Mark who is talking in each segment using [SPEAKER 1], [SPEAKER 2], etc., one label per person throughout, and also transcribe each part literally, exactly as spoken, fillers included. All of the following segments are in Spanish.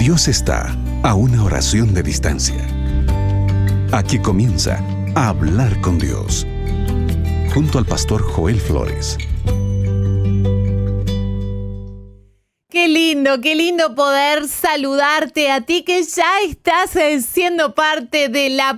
[SPEAKER 1] Dios está a una oración de distancia. Aquí comienza a hablar con Dios, junto al pastor Joel Flores.
[SPEAKER 2] Qué lindo, qué lindo poder saludarte a ti que ya estás siendo parte de la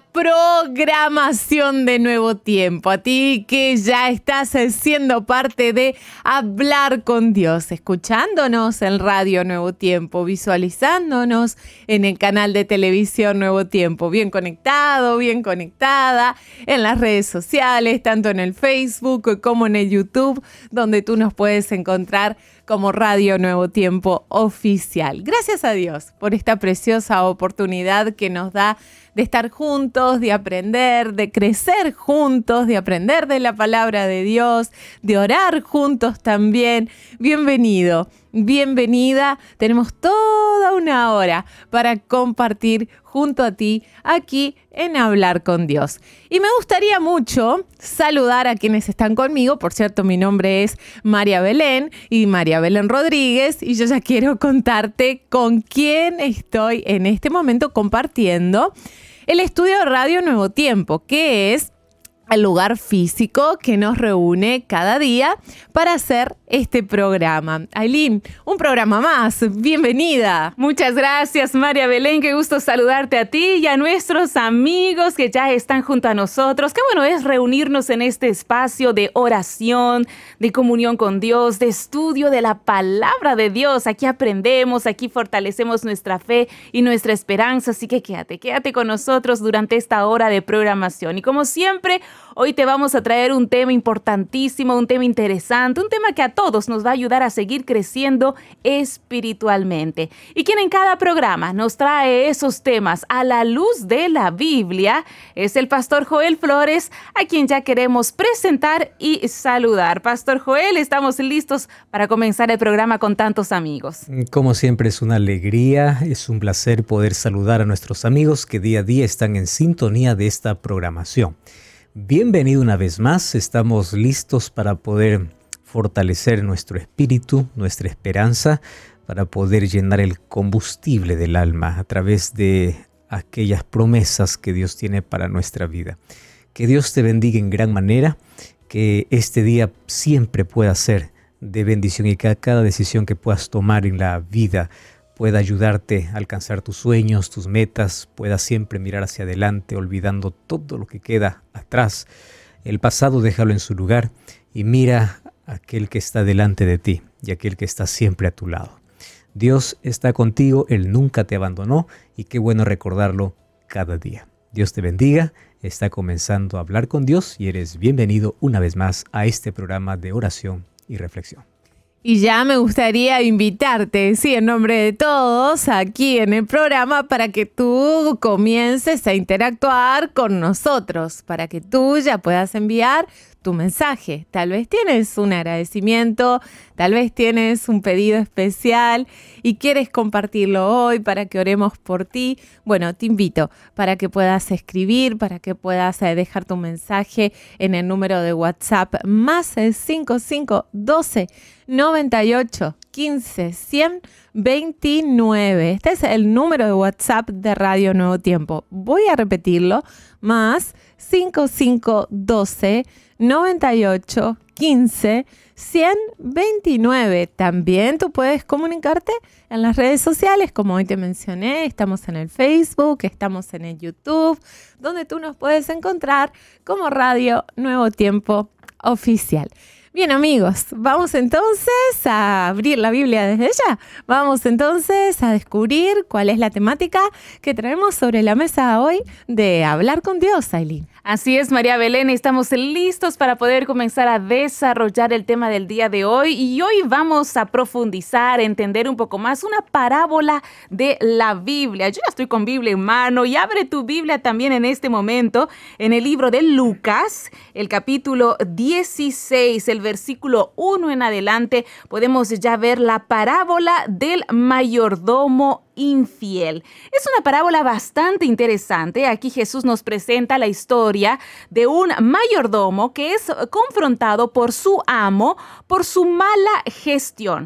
[SPEAKER 2] programación de Nuevo Tiempo, a ti que ya estás siendo parte de Hablar con Dios, escuchándonos en Radio Nuevo Tiempo, visualizándonos en el canal de televisión Nuevo Tiempo, bien conectado, bien conectada en las redes sociales, tanto en el Facebook como en el YouTube, donde tú nos puedes encontrar como Radio Nuevo Tiempo Oficial. Gracias a Dios por esta preciosa oportunidad que nos da de estar juntos, de aprender, de crecer juntos, de aprender de la palabra de Dios, de orar juntos también. Bienvenido, bienvenida. Tenemos toda una hora para compartir junto a ti aquí en Hablar con Dios. Y me gustaría mucho saludar a quienes están conmigo. Por cierto, mi nombre es María Belén y María Belén Rodríguez, y yo ya quiero contarte con quién estoy en este momento compartiendo el estudio de Radio Nuevo Tiempo, que es el lugar físico que nos reúne cada día para hacer este programa. Ailín, un programa más. Bienvenida.
[SPEAKER 3] Muchas gracias, María Belén. Qué gusto saludarte a ti y a nuestros amigos que ya están junto a nosotros. Qué bueno es reunirnos en este espacio de oración, de comunión con Dios, de estudio de la palabra de Dios. Aquí aprendemos, aquí fortalecemos nuestra fe y nuestra esperanza. Así que quédate, quédate con nosotros durante esta hora de programación. Y como siempre, hoy te vamos a traer un tema importantísimo, un tema interesante, un tema que a todos nos va a ayudar a seguir creciendo espiritualmente. Y quien en cada programa nos trae esos temas a la luz de la Biblia es el pastor Joel Flores, a quien ya queremos presentar y saludar. Pastor Joel, estamos listos para comenzar el programa con tantos amigos.
[SPEAKER 4] Como siempre, es una alegría, es un placer poder saludar a nuestros amigos que día a día están en sintonía de esta programación. Bienvenido una vez más, estamos listos para poder fortalecer nuestro espíritu, nuestra esperanza, para poder llenar el combustible del alma a través de aquellas promesas que Dios tiene para nuestra vida. Que Dios te bendiga en gran manera, que este día siempre pueda ser de bendición y que cada decisión que puedas tomar en la vida pueda ayudarte a alcanzar tus sueños, tus metas, puedas siempre mirar hacia adelante, olvidando todo lo que queda atrás. El pasado déjalo en su lugar y mira a aquel que está delante de ti y aquel que está siempre a tu lado. Dios está contigo, Él nunca te abandonó y qué bueno recordarlo cada día. Dios te bendiga, está comenzando a hablar con Dios y eres bienvenido una vez más a este programa de oración y reflexión.
[SPEAKER 2] Y ya me gustaría invitarte, sí, en nombre de todos, aquí en el programa, para que tú comiences a interactuar con nosotros, para que tú ya puedas enviar tu mensaje. Tal vez tienes un agradecimiento, tal vez tienes un pedido especial y quieres compartirlo hoy para que oremos por ti. Bueno, te invito para que puedas escribir, para que puedas dejar tu mensaje en el número de WhatsApp más cinco cinco uno dos noventa y ocho quince cien veintinueve. Este es el número de WhatsApp de Radio Nuevo Tiempo. Voy a repetirlo, más cinco cinco uno dos noventa y ocho quince ciento veintinueve. También tú puedes comunicarte en las redes sociales, como hoy te mencioné. Estamos en el Facebook, estamos en el YouTube, donde tú nos puedes encontrar como Radio Nuevo Tiempo Oficial. Bien, amigos, vamos entonces a abrir la Biblia desde ya. Vamos entonces a descubrir cuál es la temática que traemos sobre la mesa hoy de Hablar con Dios, Ailín.
[SPEAKER 3] Así es, María Belén, estamos listos para poder comenzar a desarrollar el tema del día de hoy y hoy vamos a profundizar, entender un poco más una parábola de la Biblia. Yo ya estoy con Biblia en mano y abre tu Biblia también en este momento en el libro de Lucas, el capítulo dieciséis, el versículo uno en adelante, podemos ya ver la parábola del mayordomo infiel. Es una parábola bastante interesante. Aquí Jesús nos presenta la historia de un mayordomo que es confrontado por su amo por su mala gestión.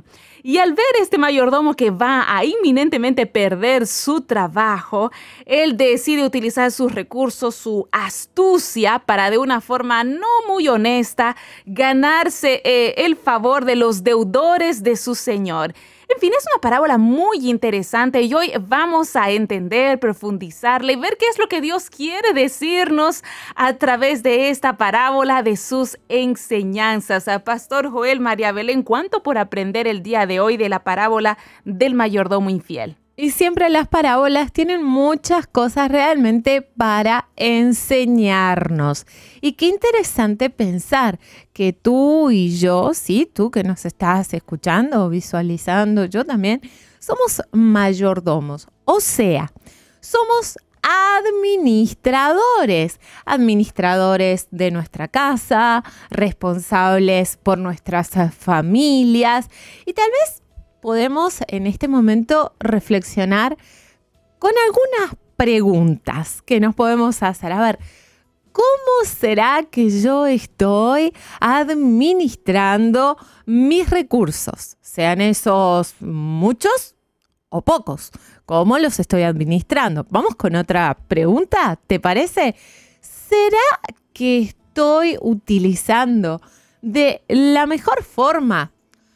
[SPEAKER 3] Y al ver este mayordomo que va a inminentemente perder su trabajo, él decide utilizar sus recursos, su astucia, para de una forma no muy honesta ganarse eh, el favor de los deudores de su señor. En fin, es una parábola muy interesante y hoy vamos a entender, profundizarla y ver qué es lo que Dios quiere decirnos a través de esta parábola, de sus enseñanzas. A Pastor Joel, María Belén, ¿cuánto por aprender el día de hoy de la parábola del mayordomo infiel?
[SPEAKER 2] Y siempre las parábolas tienen muchas cosas realmente para enseñarnos. Y qué interesante pensar que tú y yo, sí, tú que nos estás escuchando o visualizando, yo también, somos mayordomos. O sea, somos administradores, administradores de nuestra casa, responsables por nuestras familias y tal vez podemos en este momento reflexionar con algunas preguntas que nos podemos hacer. A ver, ¿cómo será que yo estoy administrando mis recursos? Sean esos muchos o pocos. ¿Cómo los estoy administrando? Vamos con otra pregunta, ¿te parece? ¿Será que estoy utilizando de la mejor forma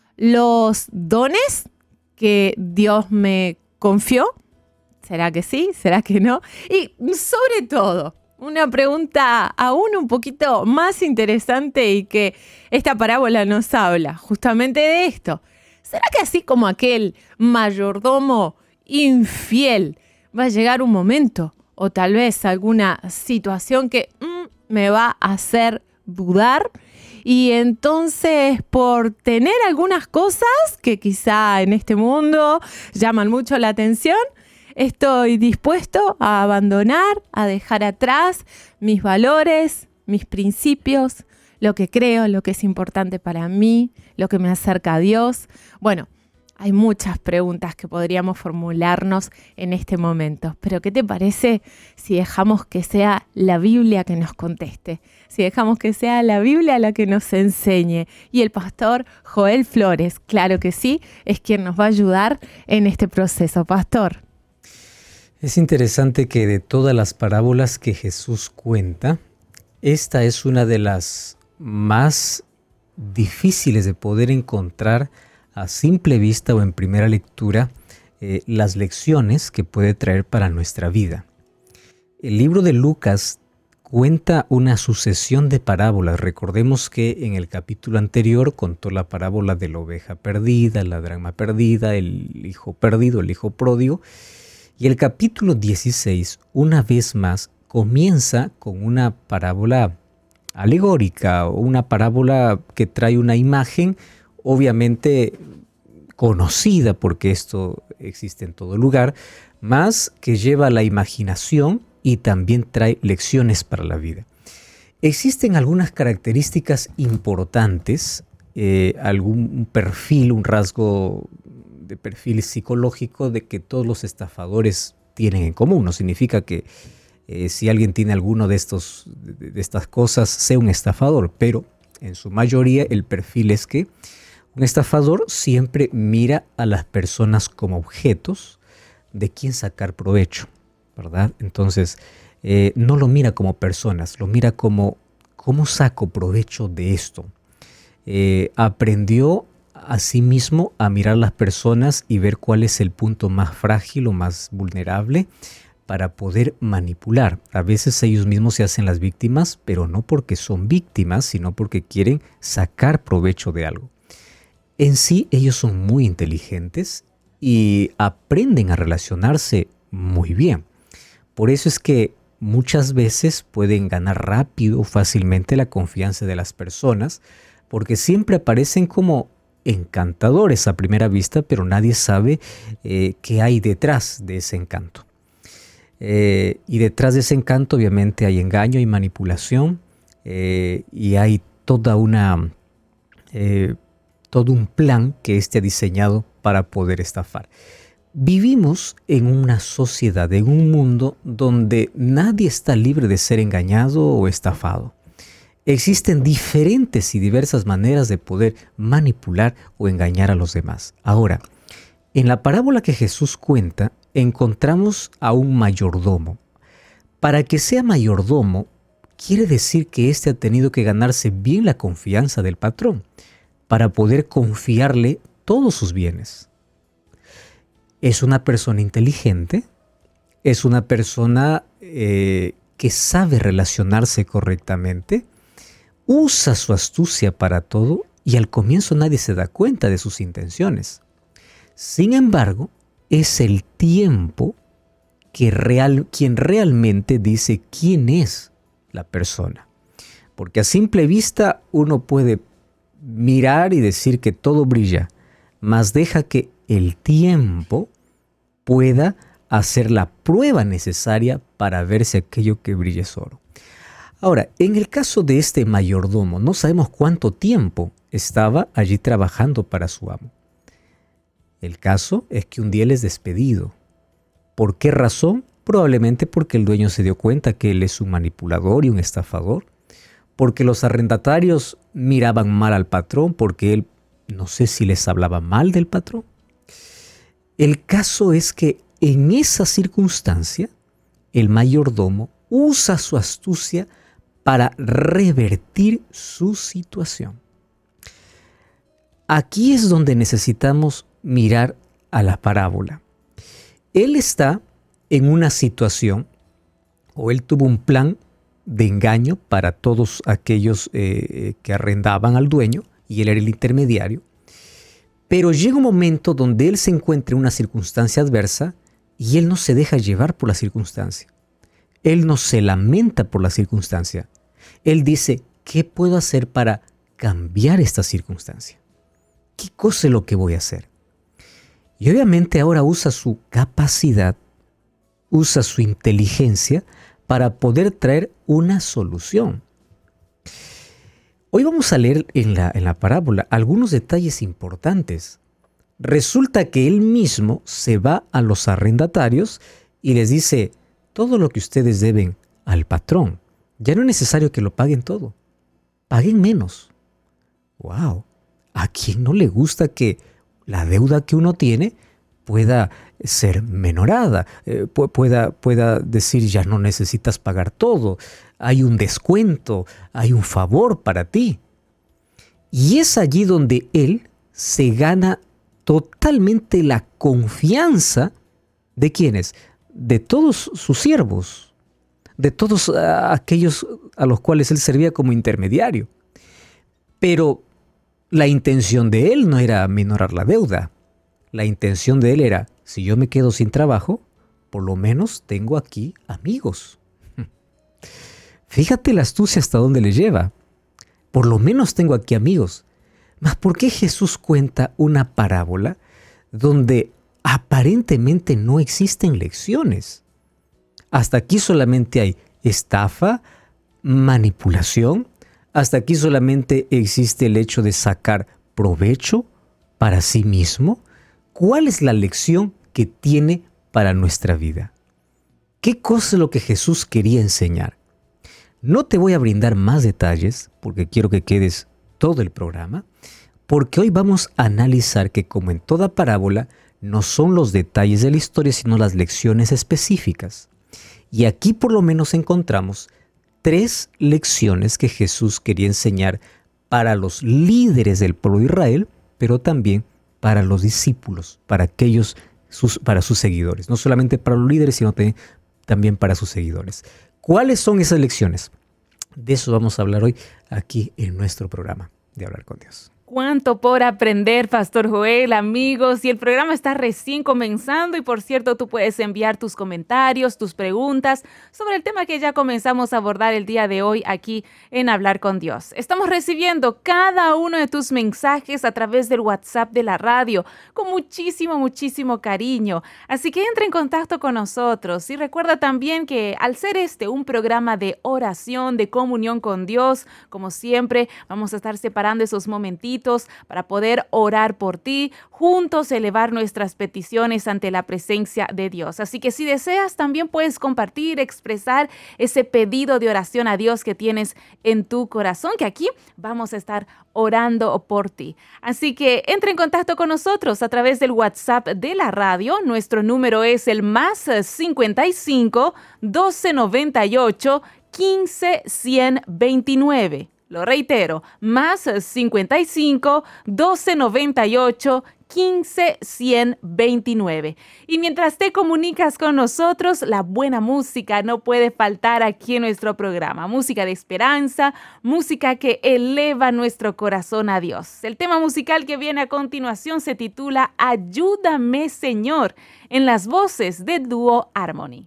[SPEAKER 2] los dones que Dios me confió? ¿Será que sí? ¿Será que no? Y sobre todo, una pregunta aún un poquito más interesante y que esta parábola nos habla justamente de esto. ¿Será que así como aquel mayordomo infiel va a llegar un momento o tal vez alguna situación que mm, me va a hacer dudar? Y entonces, por tener algunas cosas que quizá en este mundo llaman mucho la atención, estoy dispuesto a abandonar, a dejar atrás mis valores, mis principios, lo que creo, lo que es importante para mí, lo que me acerca a Dios. Bueno, hay muchas preguntas que podríamos formularnos en este momento, pero ¿qué te parece si dejamos que sea la Biblia que nos conteste? Si dejamos que sea la Biblia la que nos enseñe. Y el pastor Joel Flores, claro que sí, es quien nos va a ayudar en este proceso. Pastor.
[SPEAKER 4] Es interesante que de todas las parábolas que Jesús cuenta, esta es una de las más difíciles de poder encontrar a simple vista o en primera lectura eh, las lecciones que puede traer para nuestra vida. El libro de Lucas cuenta una sucesión de parábolas. Recordemos que en el capítulo anterior contó la parábola de la oveja perdida, la dracma perdida, el hijo perdido, el hijo pródigo. Y el capítulo dieciséis, una vez más, comienza con una parábola alegórica o una parábola que trae una imagen obviamente conocida, porque esto existe en todo lugar, más que lleva la imaginación y también trae lecciones para la vida. Existen algunas características importantes, eh, algún perfil, un rasgo de perfil psicológico de que todos los estafadores tienen en común. No significa que eh, si alguien tiene alguno de, estos, de, de estas cosas sea un estafador, pero en su mayoría el perfil es que un estafador siempre mira a las personas como objetos de quien sacar provecho, ¿verdad? Entonces, eh, no lo mira como personas, lo mira como ¿cómo saco provecho de esto? Eh, aprendió a sí mismo a mirar las personas y ver cuál es el punto más frágil o más vulnerable para poder manipular. A veces ellos mismos se hacen las víctimas, pero no porque son víctimas, sino porque quieren sacar provecho de algo. En sí, ellos son muy inteligentes y aprenden a relacionarse muy bien. Por eso es que muchas veces pueden ganar rápido o fácilmente la confianza de las personas, porque siempre aparecen como encantadores a primera vista, pero nadie sabe eh, qué hay detrás de ese encanto. Eh, y detrás de ese encanto obviamente hay engaño y manipulación eh, y hay toda una... Eh, todo un plan que éste ha diseñado para poder estafar. Vivimos en una sociedad, en un mundo donde nadie está libre de ser engañado o estafado. Existen diferentes y diversas maneras de poder manipular o engañar a los demás. Ahora, en la parábola que Jesús cuenta, encontramos a un mayordomo. Para que sea mayordomo, quiere decir que éste ha tenido que ganarse bien la confianza del patrón para poder confiarle todos sus bienes. Es una persona inteligente, es una persona eh, que sabe relacionarse correctamente, usa su astucia para todo y al comienzo nadie se da cuenta de sus intenciones. Sin embargo, es el tiempo que real, quien realmente dice quién es la persona. Porque a simple vista uno puede mirar y decir que todo brilla, mas deja que el tiempo pueda hacer la prueba necesaria para ver si aquello que brilla es oro. Ahora, en el caso de este mayordomo, no sabemos cuánto tiempo estaba allí trabajando para su amo. El caso es que un día él es despedido. ¿Por qué razón? Probablemente porque el dueño se dio cuenta que él es un manipulador y un estafador, porque los arrendatarios miraban mal al patrón, porque él, no sé si les hablaba mal del patrón. El caso es que en esa circunstancia, el mayordomo usa su astucia para revertir su situación. Aquí es donde necesitamos mirar a la parábola. Él está en una situación, o él tuvo un plan de engaño para todos aquellos eh, que arrendaban al dueño, y él era el intermediario. Pero llega un momento donde él se encuentra en una circunstancia adversa y él no se deja llevar por la circunstancia. Él no se lamenta por la circunstancia. Él dice, ¿qué puedo hacer para cambiar esta circunstancia? ¿Qué cosa es lo que voy a hacer? Y obviamente ahora usa su capacidad, usa su inteligencia para poder traer una solución. Hoy vamos a leer en la, en la parábola algunos detalles importantes. Resulta que él mismo se va a los arrendatarios y les dice, todo lo que ustedes deben al patrón, ya no es necesario que lo paguen todo, paguen menos. ¡Wow! ¿A quién no le gusta que la deuda que uno tiene pueda ser menorada, eh, pueda, pueda decir ya no necesitas pagar todo, hay un descuento, hay un favor para ti? Y es allí donde él se gana totalmente la confianza de ¿quiénes? De todos sus siervos, de todos uh, aquellos a los cuales él servía como intermediario. Pero la intención de él no era minorar la deuda. La intención de él era, si yo me quedo sin trabajo, por lo menos tengo aquí amigos. Fíjate la astucia hasta dónde le lleva. Por lo menos tengo aquí amigos. Mas ¿por qué Jesús cuenta una parábola donde aparentemente no existen lecciones? Hasta aquí solamente hay estafa, manipulación. Hasta aquí solamente existe el hecho de sacar provecho para sí mismo. ¿Cuál es la lección que tiene para nuestra vida? ¿Qué cosa es lo que Jesús quería enseñar? No te voy a brindar más detalles porque quiero que quedes todo el programa, porque hoy vamos a analizar que, como en toda parábola, no son los detalles de la historia, sino las lecciones específicas. Y aquí por lo menos encontramos tres lecciones que Jesús quería enseñar para los líderes del pueblo de Israel, pero también para los discípulos, para aquellos, sus, para sus seguidores. No solamente para los líderes, sino también para sus seguidores. ¿Cuáles son esas lecciones? De eso vamos a hablar hoy aquí en nuestro programa de Hablar con Dios.
[SPEAKER 3] Cuánto por aprender, Pastor Joel, amigos, y el programa está recién comenzando y por cierto tú puedes enviar tus comentarios, tus preguntas sobre el tema que ya comenzamos a abordar el día de hoy aquí en Hablar con Dios. Estamos recibiendo cada uno de tus mensajes a través del WhatsApp de la radio con muchísimo, muchísimo cariño, así que entra en contacto con nosotros y recuerda también que al ser este un programa de oración, de comunión con Dios, como siempre vamos a estar separando esos momentitos favoritos para poder orar por ti, juntos elevar nuestras peticiones ante la presencia de Dios. Así que si deseas, también puedes compartir, expresar ese pedido de oración a Dios que tienes en tu corazón, que aquí vamos a estar orando por ti. Así que entra en contacto con nosotros a través del WhatsApp de la radio. Nuestro número es el más cincuenta y cinco, doce noventa y ocho, quince, ciento veintinueve. Lo reitero, más cincuenta y cinco, doce noventa y ocho, quince, ciento veintinueve. Y mientras te comunicas con nosotros, la buena música no puede faltar aquí en nuestro programa. Música de esperanza, música que eleva nuestro corazón a Dios. El tema musical que viene a continuación se titula Ayúdame, Señor, en las voces de Dúo Harmony.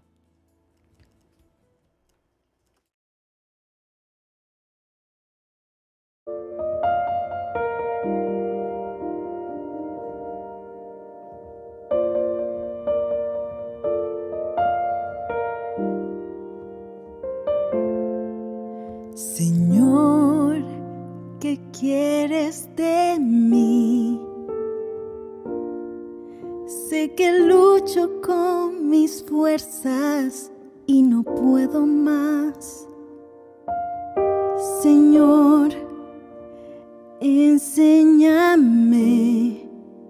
[SPEAKER 5] Señor, ¿qué quieres de mí? Sé que lucho con mis fuerzas y no puedo más. Señor, enséñame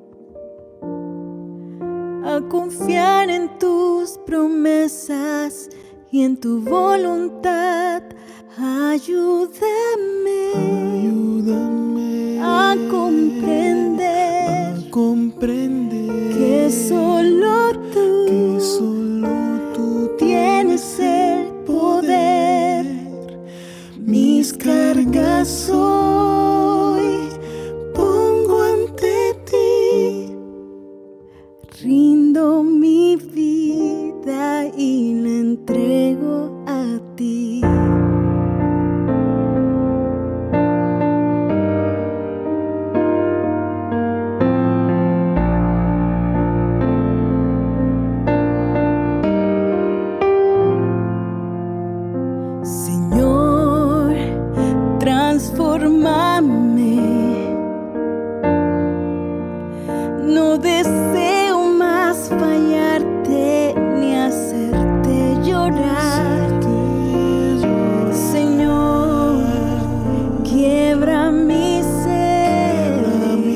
[SPEAKER 5] a confiar en tus promesas y en tu voluntad. Ayúdame, ayúdame a comprender, a comprender que solo tú, que solo tú tienes el poder. Mis cargas hoy pongo ante ti, rindo mi vida y la entrego a ti. No deseo más fallarte ni hacerte llorar. Señor, quiebra mi ser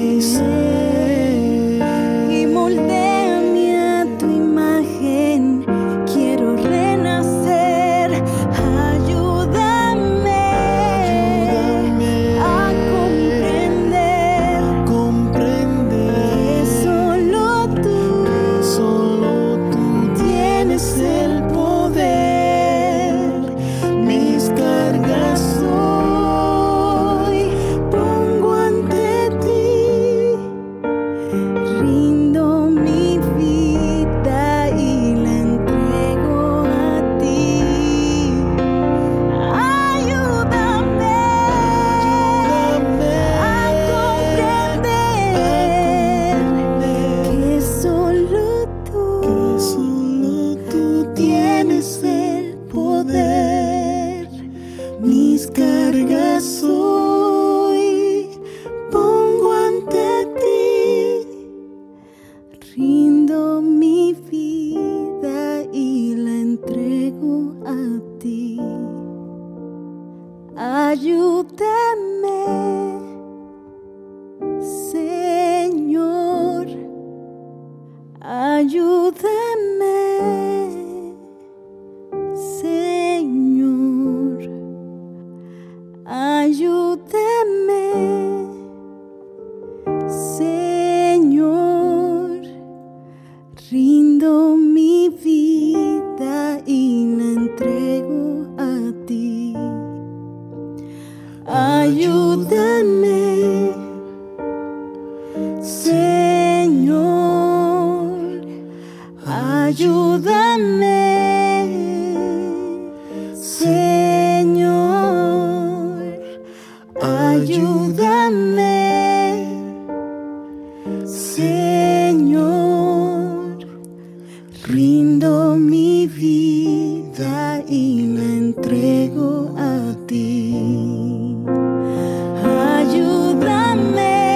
[SPEAKER 5] y moldéame a tu imagen. Quiero renacer. Ayúdame a comprender, comprender que solo tú, solo tú tienes el poder. Mis cargas hoy pongo ante ti, rindo mi vida y la entrego a ti. Ayúdame, ayúdame a comprender que solo tú, que solo tú tienes el poder. Mis cargas hoy pongo ante ti, rindo mi vida y la entrego a ti. Ayúdame, Señor, ayúdame, Señor, ayúdame, Señor, rindo mi vida y la entrego a ti. Ayúdame, Señor, ayúdame, Señor, ayúdame, Señor, rindo mi vida y la entrego a ti. Ayúdame,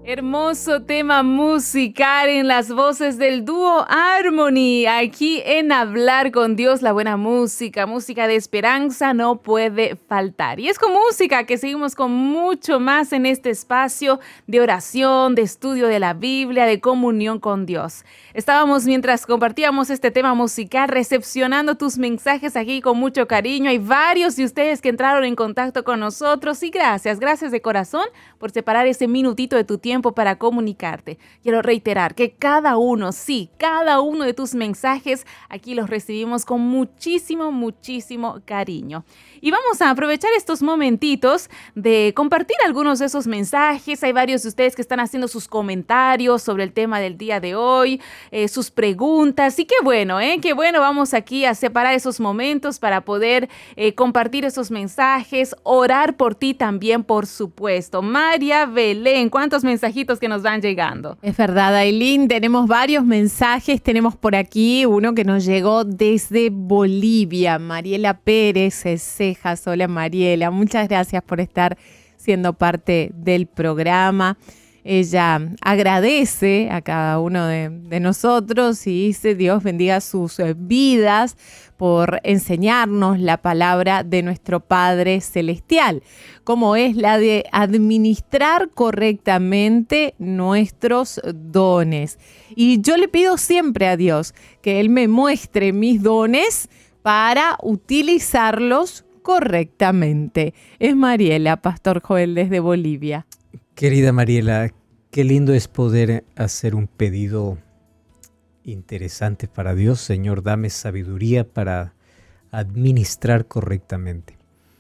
[SPEAKER 3] Hermoso tema musical en las voces del dúo Harmony, aquí en Hablar con Dios. La buena música, música de esperanza no puede faltar. Y es con música que seguimos con mucho más en este espacio de oración, de estudio de la Biblia, de comunión con Dios. Estábamos, mientras compartíamos este tema musical, recepcionando tus mensajes aquí con mucho cariño. Hay varios de ustedes que entraron en contacto con nosotros y gracias, gracias de corazón por separar ese minutito de tu tiempo para comunicarte. Quiero reiterar que cada uno, sí, cada uno de tus mensajes aquí los recibimos con muchísimo, muchísimo cariño. Y vamos a aprovechar estos momentitos de compartir algunos de esos mensajes. Hay varios de ustedes que están haciendo sus comentarios sobre el tema del día de hoy, eh, sus preguntas. Y qué bueno, ¿eh? Qué bueno, vamos aquí a separar esos momentos para poder eh, compartir esos mensajes, orar por ti también, por supuesto. María Belén, ¿cuántos mensajitos que nos van llegando?
[SPEAKER 2] Es verdad, Aileen, tenemos varios mensajes. Tenemos por aquí uno que nos llegó desde Bolivia. Mariela Pérez Cejas. Hola, Mariela. Muchas gracias por estar siendo parte del programa. Ella agradece a cada uno de, de nosotros y dice: Dios bendiga sus vidas por enseñarnos la palabra de nuestro Padre Celestial, como es la de administrar correctamente nuestros dones. Y yo le pido siempre a Dios que Él me muestre mis dones para utilizarlos correctamente. Es Mariela, Pastor Joel, desde Bolivia.
[SPEAKER 4] Querida Mariela, qué lindo es poder hacer un pedido interesante para Dios. Señor, dame sabiduría para administrar correctamente.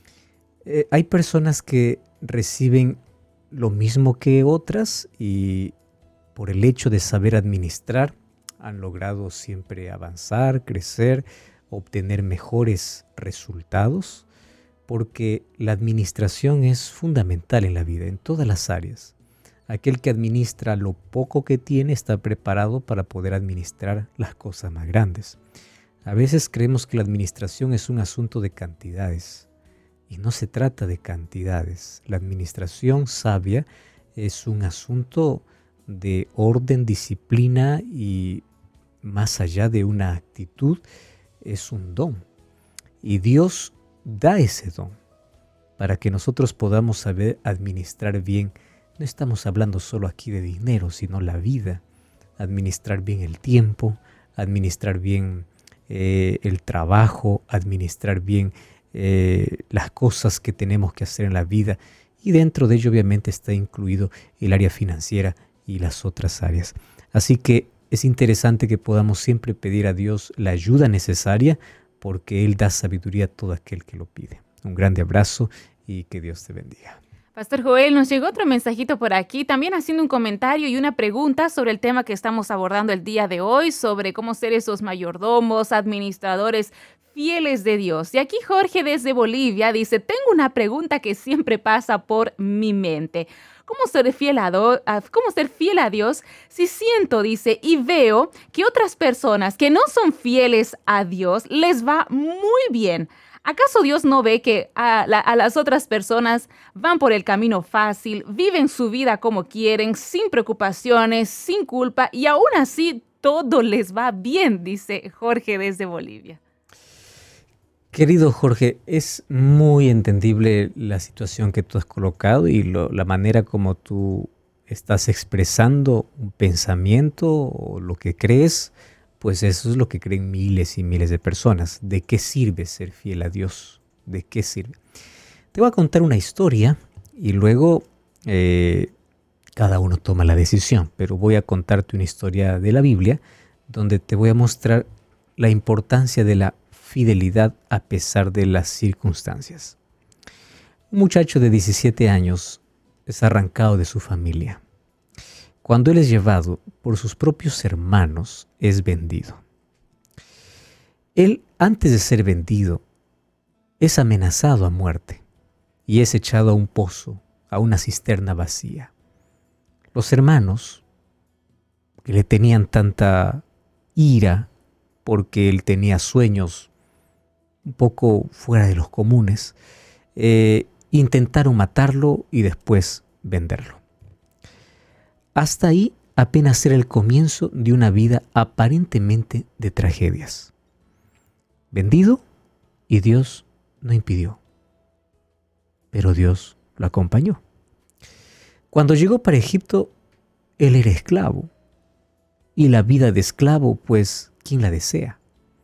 [SPEAKER 4] Eh, hay personas que reciben lo mismo que otras y por el hecho de saber administrar han logrado siempre avanzar, crecer, obtener mejores resultados, porque la administración es fundamental en la vida, en todas las áreas. Aquel que administra lo poco que tiene está preparado para poder administrar las cosas más grandes. A veces creemos que la administración es un asunto de cantidades, y no se trata de cantidades. La administración sabia es un asunto de orden, disciplina y más allá de una actitud, es un don. Y Dios da ese don para que nosotros podamos saber administrar bien. No estamos hablando solo aquí de dinero, sino la vida. Administrar bien el tiempo, administrar bien eh, el trabajo, administrar bien eh, las cosas que tenemos que hacer en la vida. Y dentro de ello obviamente está incluido el área financiera y las otras áreas. Así que es interesante que podamos siempre pedir a Dios la ayuda necesaria, porque Él da sabiduría a todo aquel que lo pide. Un grande abrazo y que Dios te bendiga.
[SPEAKER 3] Pastor Joel, nos llegó otro mensajito por aquí, también haciendo un comentario y una pregunta sobre el tema que estamos abordando el día de hoy, sobre cómo ser esos mayordomos, administradores fieles de Dios. Y aquí Jorge desde Bolivia dice: tengo una pregunta que siempre pasa por mi mente. ¿Cómo ser fiel a, do, a, cómo ser fiel a Dios si siento, dice, y veo que otras personas que no son fieles a Dios les va muy bien? ¿Acaso Dios no ve que a, la, a las otras personas van por el camino fácil, viven su vida como quieren, sin preocupaciones, sin culpa, y aún así todo les va bien? Dice Jorge desde Bolivia.
[SPEAKER 4] Querido Jorge, es muy entendible la situación que tú has colocado y lo, la manera como tú estás expresando un pensamiento o lo que crees, pues eso es lo que creen miles y miles de personas. ¿De qué sirve ser fiel a Dios? ¿De qué sirve? Te voy a contar una historia y luego eh, cada uno toma la decisión, pero voy a contarte una historia de la Biblia donde te voy a mostrar la importancia de la fidelidad a pesar de las circunstancias. Un muchacho de diecisiete años es arrancado de su familia. Cuando él es llevado por sus propios hermanos, es vendido. Él, antes de ser vendido, es amenazado a muerte y es echado a un pozo, a una cisterna vacía. Los hermanos, que le tenían tanta ira porque él tenía sueños un poco fuera de los comunes, eh, intentaron matarlo y después venderlo. hasta ahí apenas era el comienzo de una vida aparentemente de tragedias. Vendido, y Dios no impidió. Pero Dios lo acompañó. Cuando llegó para Egipto, él era esclavo. Y la vida de esclavo, pues, ¿quién la desea?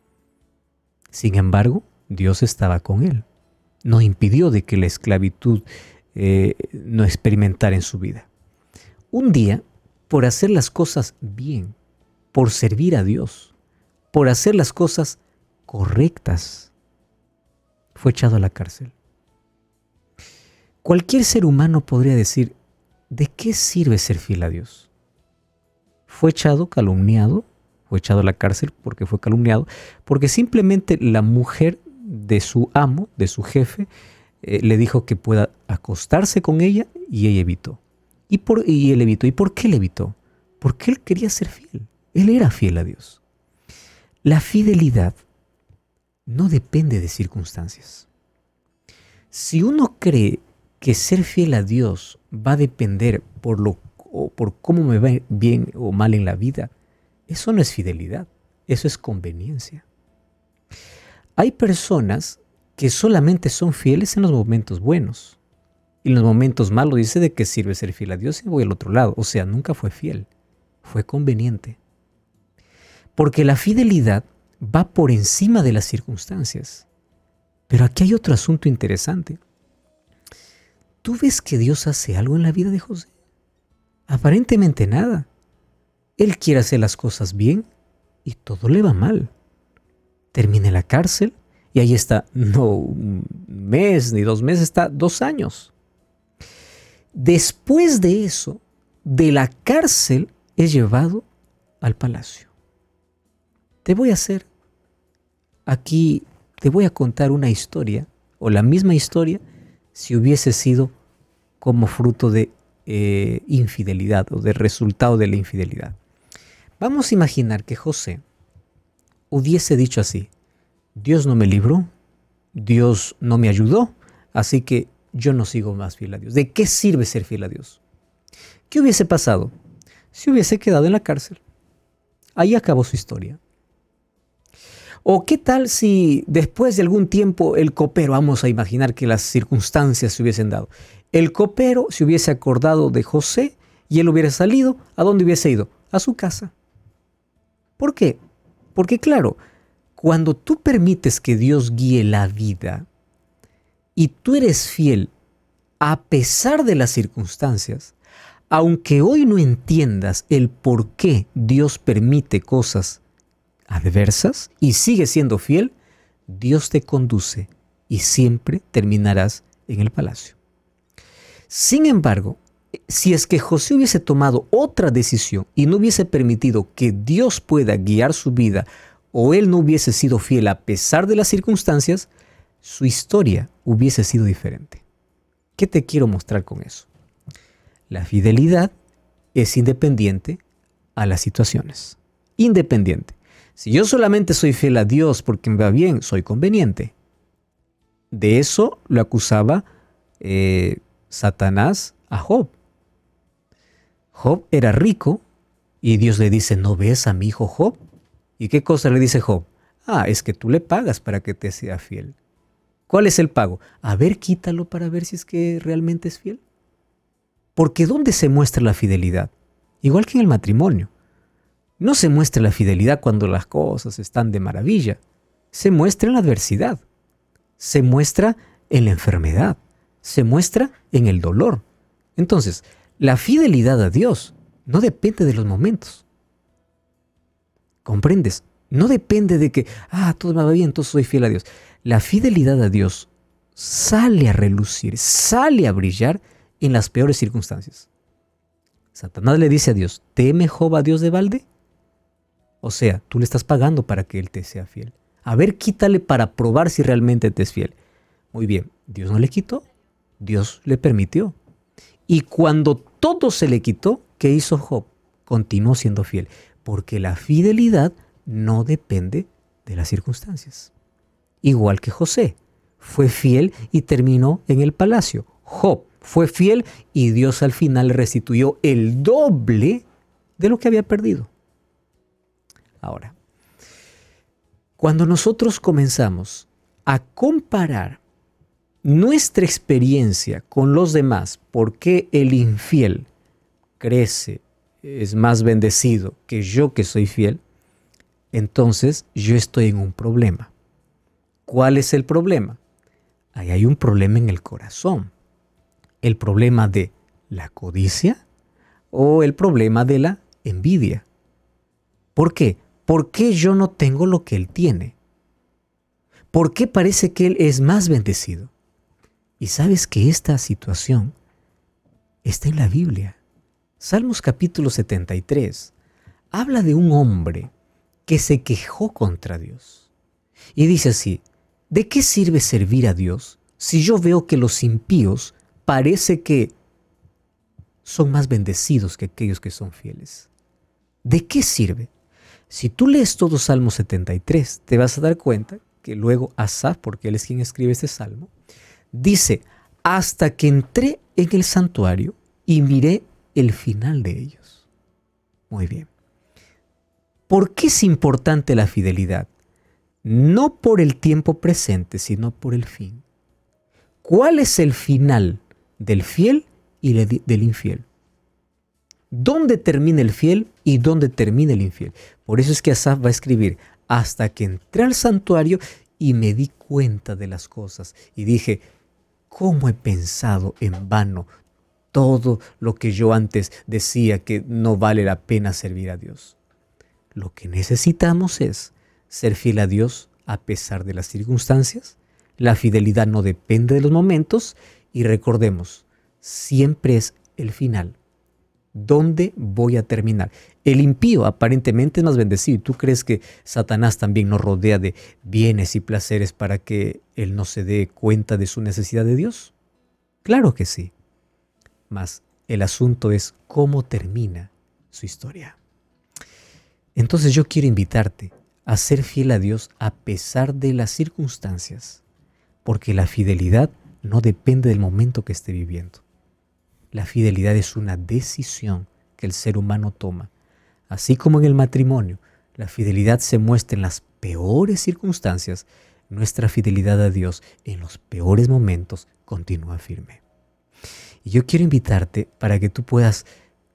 [SPEAKER 4] Sin embargo, Dios estaba con él. No impidió de que la esclavitud eh, no experimentara en su vida. Un día, por hacer las cosas bien, por servir a Dios, por hacer las cosas correctas, fue echado a la cárcel. Cualquier ser humano podría decir, ¿de qué sirve ser fiel a Dios? Fue echado, calumniado, fue echado a la cárcel porque fue calumniado, porque simplemente la mujer de su amo, de su jefe, eh, le dijo que pueda acostarse con ella y ella evitó. Y, por, y él evitó. ¿Y por qué le evitó? Porque él quería ser fiel. Él era fiel a Dios. La fidelidad no depende de circunstancias. Si uno cree que ser fiel a Dios va a depender por, lo, o por cómo me va bien o mal en la vida, eso no es fidelidad, eso es conveniencia. Hay personas que solamente son fieles en los momentos buenos. Y en los momentos malos dice de qué sirve ser fiel a Dios y voy al otro lado. O sea, nunca fue fiel, fue conveniente. Porque la fidelidad va por encima de las circunstancias. Pero aquí hay otro asunto interesante. ¿Tú ves que Dios hace algo en la vida de José? Aparentemente nada. Él quiere hacer las cosas bien y todo le va mal. Termina en la cárcel y ahí está, no un mes ni dos meses, está dos años. Después de eso, de la cárcel es llevado al palacio. Te voy a hacer, aquí te voy a contar una historia, o la misma historia, si hubiese sido como fruto de eh, infidelidad o de resultado de la infidelidad. Vamos a imaginar que José hubiese dicho así, Dios no me libró, Dios no me ayudó, así que yo no sigo más fiel a Dios. ¿De qué sirve ser fiel a Dios? ¿Qué hubiese pasado si hubiese quedado en la cárcel? Ahí acabó su historia. ¿O qué tal si después de algún tiempo el copero, vamos a imaginar que las circunstancias se hubiesen dado, el copero se hubiese acordado de José y él hubiera salido, ¿a dónde hubiese ido? A su casa. ¿Por qué? Porque claro, cuando tú permites que Dios guíe la vida y tú eres fiel a pesar de las circunstancias, aunque hoy no entiendas el por qué Dios permite cosas adversas y sigues siendo fiel, Dios te conduce y siempre terminarás en el palacio. Sin embargo, si es que José hubiese tomado otra decisión y no hubiese permitido que Dios pueda guiar su vida o él no hubiese sido fiel a pesar de las circunstancias, su historia hubiese sido diferente. ¿Qué te quiero mostrar con eso? La fidelidad es independiente a las situaciones. Independiente. Si yo solamente soy fiel a Dios porque me va bien, soy conveniente. De eso lo acusaba eh, Satanás a Job. Job era rico y Dios le dice, ¿no ves a mi hijo Job? ¿Y qué cosa le dice Job? Ah, es que tú le pagas para que te sea fiel. ¿Cuál es el pago? A ver, quítalo para ver si es que realmente es fiel. Porque ¿dónde se muestra la fidelidad? Igual que en el matrimonio. No se muestra la fidelidad cuando las cosas están de maravilla. Se muestra en la adversidad. Se muestra en la enfermedad. Se muestra en el dolor. Entonces, la fidelidad a Dios no depende de los momentos. ¿Comprendes? No depende de que, ah, todo me va bien, entonces soy fiel a Dios. La fidelidad a Dios sale a relucir, sale a brillar en las peores circunstancias. Satanás le dice a Dios, ¿teme Job a Dios de balde? O sea, tú le estás pagando para que Él te sea fiel. A ver, quítale para probar si realmente te es fiel. Muy bien, Dios no le quitó, Dios le permitió. Y cuando todo se le quitó, ¿qué hizo Job? Continuó siendo fiel, porque la fidelidad no depende de las circunstancias. Igual que José, fue fiel y terminó en el palacio. Job Fue fiel y Dios al final le restituyó el doble de lo que había perdido. Ahora, cuando nosotros comenzamos a comparar nuestra experiencia con los demás, por qué el infiel crece, es más bendecido que yo que soy fiel, entonces yo estoy en un problema. ¿Cuál es el problema? Ahí hay un problema en el corazón. El problema de la codicia o el problema de la envidia. ¿Por qué? ¿Por qué yo no tengo lo que él tiene? ¿Por qué parece que él es más bendecido? Y sabes que esta situación está en la Biblia. Salmos capítulo setenta y tres habla de un hombre que se quejó contra Dios. Y dice así: ¿de qué sirve servir a Dios si yo veo que los impíos parece que son más bendecidos que aquellos que son fieles? ¿De qué sirve? Si tú lees todo Salmo setenta y tres, te vas a dar cuenta que luego Asaf, porque él es quien escribe este salmo, dice: hasta que entré en el santuario y miré el final de ellos. Muy bien. ¿Por qué es importante la fidelidad? No por el tiempo presente, sino por el fin. ¿Cuál es el final del fiel y del infiel? ¿Dónde termina el fiel y dónde termina el infiel? Por eso es que Asaf va a escribir: hasta que entré al santuario y me di cuenta de las cosas y dije: ¿cómo he pensado en vano todo lo que yo antes decía que no vale la pena servir a Dios? Lo que necesitamos es ser fiel a Dios a pesar de las circunstancias. La fidelidad no depende de los momentos y recordemos, siempre es el final. ¿Dónde voy a terminar? El impío aparentemente es más bendecido. ¿Tú crees que Satanás también nos rodea de bienes y placeres para que él no se dé cuenta de su necesidad de Dios? Claro que sí. Mas el asunto es cómo termina su historia. Entonces yo quiero invitarte a ser fiel a Dios a pesar de las circunstancias, porque la fidelidad no depende del momento que esté viviendo. La fidelidad es una decisión que el ser humano toma. Así como en el matrimonio, la fidelidad se muestra en las peores circunstancias, nuestra fidelidad a Dios en los peores momentos continúa firme. Y yo quiero invitarte para que tú puedas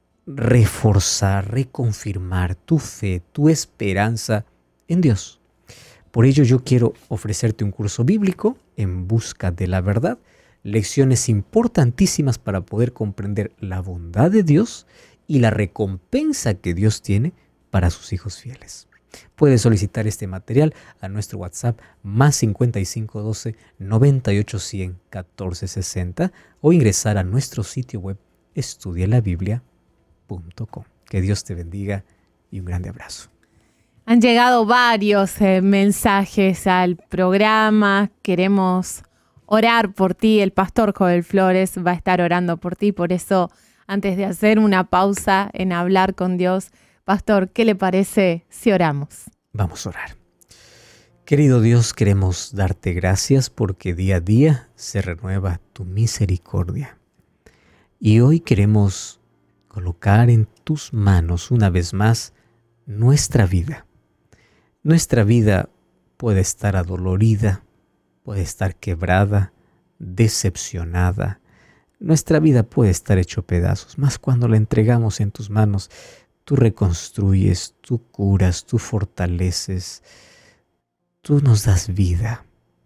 [SPEAKER 4] reforzar, reconfirmar tu fe, tu esperanza en Dios. Por ello yo quiero ofrecerte un curso bíblico en busca de la verdad, lecciones importantísimas para poder comprender la bondad de Dios y la recompensa que Dios tiene para sus hijos fieles. Puedes solicitar este material a nuestro WhatsApp más cincuenta y cinco doce, noventa y ocho cien, catorce sesenta o ingresar a nuestro sitio web estudia la biblia punto com. Que Dios te bendiga y un grande abrazo.
[SPEAKER 2] Han llegado varios eh, mensajes al programa. Queremos orar por ti. El pastor Joel Flores va a estar orando por ti. Por eso, antes de hacer una pausa en hablar con Dios, pastor, ¿qué le parece si oramos?
[SPEAKER 4] Vamos a orar. Querido Dios, queremos darte gracias porque día a día se renueva tu misericordia. Y hoy queremos colocar en tus manos una vez más nuestra vida. Nuestra vida puede estar adolorida, puede estar quebrada, decepcionada. Nuestra vida puede estar hecho pedazos, mas cuando la entregamos en tus manos, tú reconstruyes, tú curas, tú fortaleces, tú nos das vida.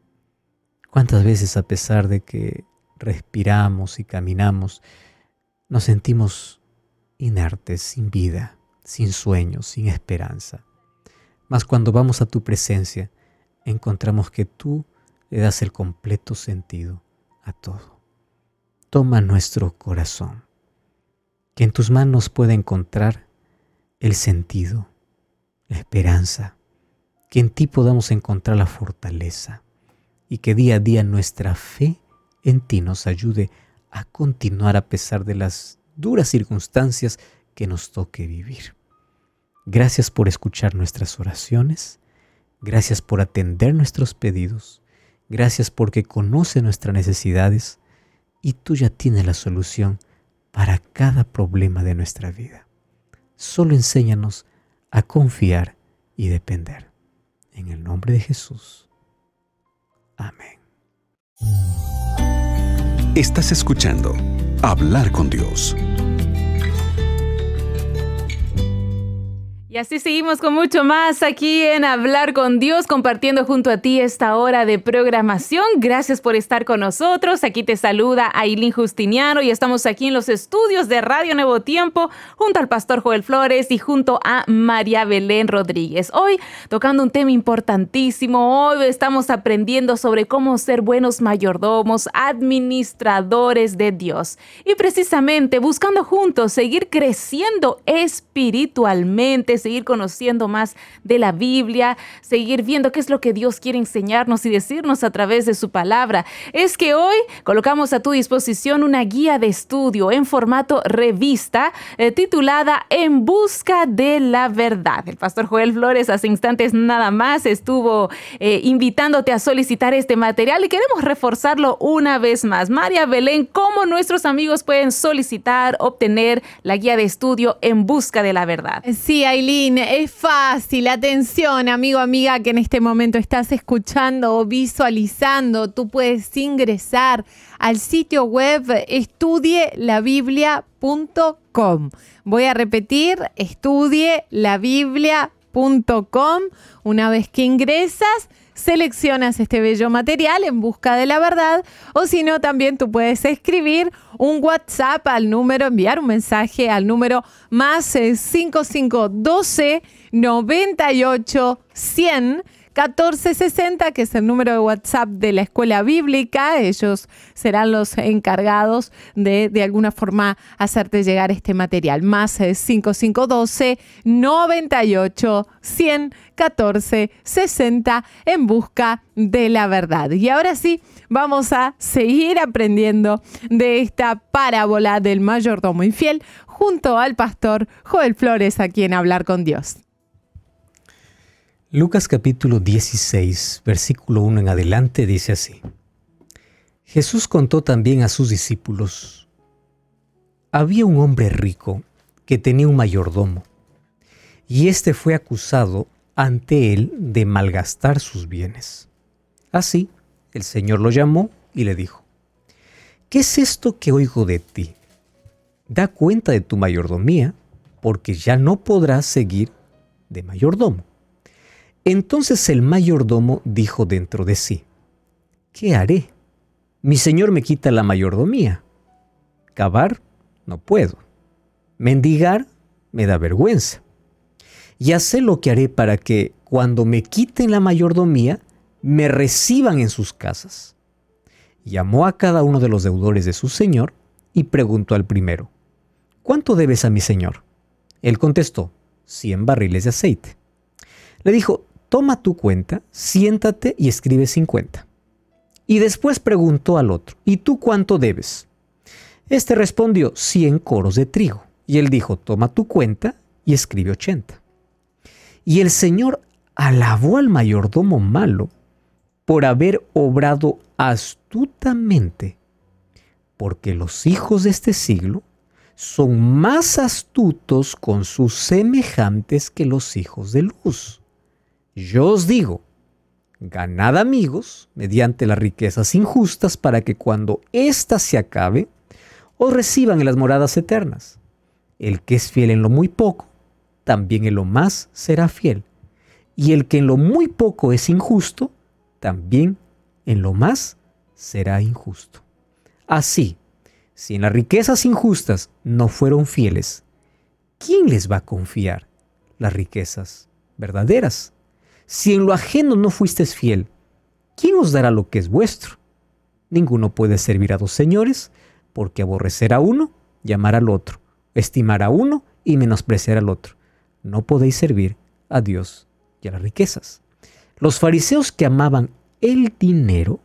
[SPEAKER 4] ¿Cuántas veces a pesar de que respiramos y caminamos, nos sentimos inertes, sin vida, sin sueños, sin esperanza? Mas cuando vamos a tu presencia, encontramos que tú le das el completo sentido a todo. Toma nuestro corazón, que en tus manos pueda encontrar el sentido, la esperanza, que en ti podamos encontrar la fortaleza y que día a día nuestra fe en ti nos ayude a continuar a pesar de las duras circunstancias que nos toque vivir. Gracias por escuchar nuestras oraciones, gracias por atender nuestros pedidos, gracias porque conoce nuestras necesidades y tú ya tienes la solución para cada problema de nuestra vida. Solo enséñanos a confiar y depender. En el nombre de Jesús. Amén.
[SPEAKER 1] Estás escuchando Hablar con Dios.
[SPEAKER 3] Y así seguimos con mucho más aquí en Hablar con Dios, compartiendo junto a ti esta hora de programación. Gracias por estar con nosotros. Aquí te saluda Ailín Justiniano y estamos aquí en los estudios de Radio Nuevo Tiempo junto al pastor Joel Flores y junto a María Belén Rodríguez. Hoy tocando un tema importantísimo. Hoy estamos aprendiendo sobre cómo ser buenos mayordomos, administradores de Dios. Y precisamente buscando juntos seguir creciendo espiritualmente, seguir conociendo más de la Biblia, seguir viendo qué es lo que Dios quiere enseñarnos y decirnos a través de su palabra. Es que hoy colocamos a tu disposición una guía de estudio en formato revista eh, titulada En Busca de la Verdad. El pastor Joel Flores hace instantes nada más estuvo eh, invitándote a solicitar este material y queremos reforzarlo una vez más. María Belén, ¿cómo nuestros amigos pueden solicitar, obtener la guía de estudio En Busca de la Verdad?
[SPEAKER 2] Sí, Ailín, es fácil. Atención, amigo, amiga, que en este momento estás escuchando o visualizando. Tú puedes ingresar al sitio web estudie la biblia punto com. Voy a repetir, estudie la biblia punto com. Una vez que ingresas, seleccionas este bello material En Busca de la Verdad, o si no, también tú puedes escribir un WhatsApp al número, enviar un mensaje al número más cinco cinco uno dos, noventa y ocho, cien, catorce sesenta, que es el número de WhatsApp de la Escuela Bíblica. Ellos serán los encargados de, de alguna forma, hacerte llegar este material. Más cinco cinco uno dos, noventa y ocho, cien, catorce sesenta, En Busca de la Verdad. Y ahora sí, vamos a seguir aprendiendo de esta parábola del mayordomo infiel junto al pastor Joel Flores aquí en Hablar con Dios.
[SPEAKER 4] Lucas capítulo dieciséis, versículo uno en adelante dice así. Jesús contó también a sus discípulos: había un hombre rico que tenía un mayordomo, y éste fue acusado ante él de malgastar sus bienes. Así, el Señor lo llamó y le dijo: ¿qué es esto que oigo de ti? Da cuenta de tu mayordomía, porque ya no podrás seguir de mayordomo. Entonces el mayordomo dijo dentro de sí: ¿qué haré? Mi señor me quita la mayordomía. Cavar no puedo. Mendigar me da vergüenza. Ya sé lo que haré para que, cuando me quiten la mayordomía, me reciban en sus casas. Llamó a cada uno de los deudores de su señor y preguntó al primero: ¿cuánto debes a mi señor? Él contestó: cien barriles de aceite. Le dijo: toma tu cuenta, siéntate y escribe cincuenta. Y después preguntó al otro: ¿y tú cuánto debes? Este respondió: cien coros de trigo. Y él dijo: toma tu cuenta y escribe ochenta. Y el Señor alabó al mayordomo malo por haber obrado astutamente, porque los hijos de este siglo son más astutos con sus semejantes que los hijos de luz. Yo os digo, ganad amigos mediante las riquezas injustas, para que cuando ésta se acabe, os reciban en las moradas eternas. El que es fiel en lo muy poco, también en lo más será fiel. Y el que en lo muy poco es injusto, también en lo más será injusto. Así, si en las riquezas injustas no fueron fieles, ¿quién les va a confiar las riquezas verdaderas? Si en lo ajeno no fuisteis fiel, ¿quién os dará lo que es vuestro? Ninguno puede servir a dos señores, porque aborrecerá a uno y amar al otro, estimar a uno y menospreciar al otro. No podéis servir a Dios y a las riquezas. Los fariseos, que amaban el dinero,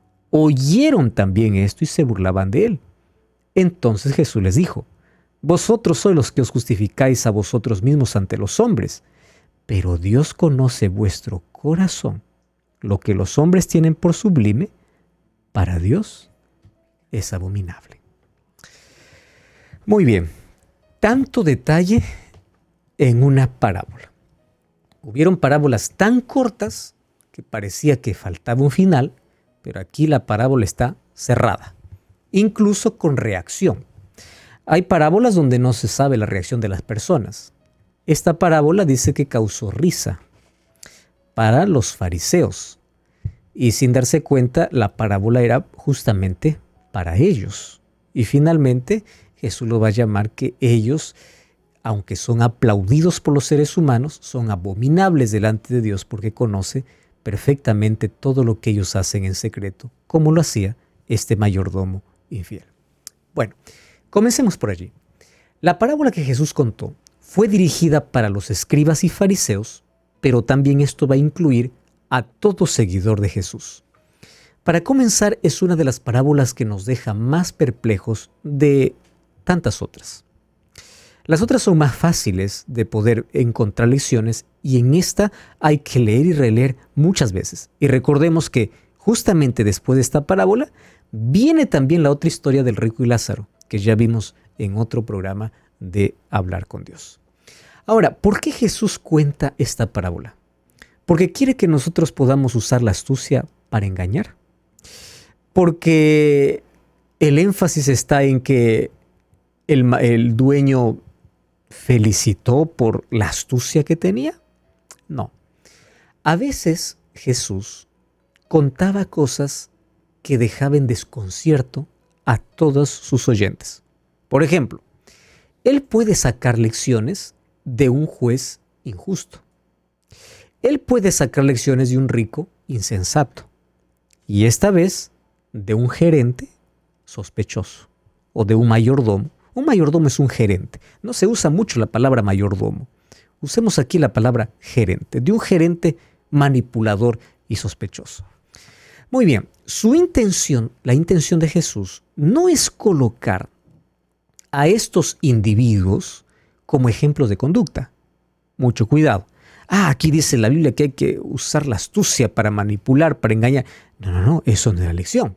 [SPEAKER 4] oyeron también esto y se burlaban de él. Entonces Jesús les dijo: vosotros sois los que os justificáis a vosotros mismos ante los hombres, pero Dios conoce vuestro corazón. Lo que los hombres tienen por sublime, para Dios es abominable. Muy bien, tanto detalle en una parábola. Hubieron parábolas tan cortas que parecía que faltaba un final, pero aquí la parábola está cerrada, incluso con reacción. Hay parábolas donde no se sabe la reacción de las personas. Esta parábola dice que causó risa para los fariseos, y sin darse cuenta, la parábola era justamente para ellos. Y finalmente, Jesús lo va a llamar que ellos, aunque son aplaudidos por los seres humanos, son abominables delante de Dios porque conoce perfectamente todo lo que ellos hacen en secreto, como lo hacía este mayordomo infiel. Bueno, comencemos por allí. La parábola que Jesús contó fue dirigida para los escribas y fariseos, pero también esto va a incluir a todo seguidor de Jesús. Para comenzar, es una de las parábolas que nos deja más perplejos de tantas otras. Las otras son más fáciles de poder encontrar lecciones y en esta hay que leer y releer muchas veces. Y recordemos que justamente después de esta parábola viene también la otra historia del rico y Lázaro, que ya vimos en otro programa de Hablar con Dios. Ahora, ¿por qué Jesús cuenta esta parábola? Porque quiere que nosotros podamos usar la astucia para engañar. Porque el énfasis está en que el, el dueño felicitó por la astucia que tenía. No. A veces Jesús contaba cosas que dejaban desconcierto a todos sus oyentes. Por ejemplo, él puede sacar lecciones de un juez injusto. Él puede sacar lecciones de un rico insensato. Y esta vez de un gerente sospechoso o de un mayordomo. Un mayordomo es un gerente. No se usa mucho la palabra mayordomo. Usemos aquí la palabra gerente, de un gerente manipulador y sospechoso. Muy bien, su intención, la intención de Jesús, no es colocar a estos individuos como ejemplos de conducta. Mucho cuidado. Ah, aquí dice la Biblia que hay que usar la astucia para manipular, para engañar. No, no, no, eso no es la lección.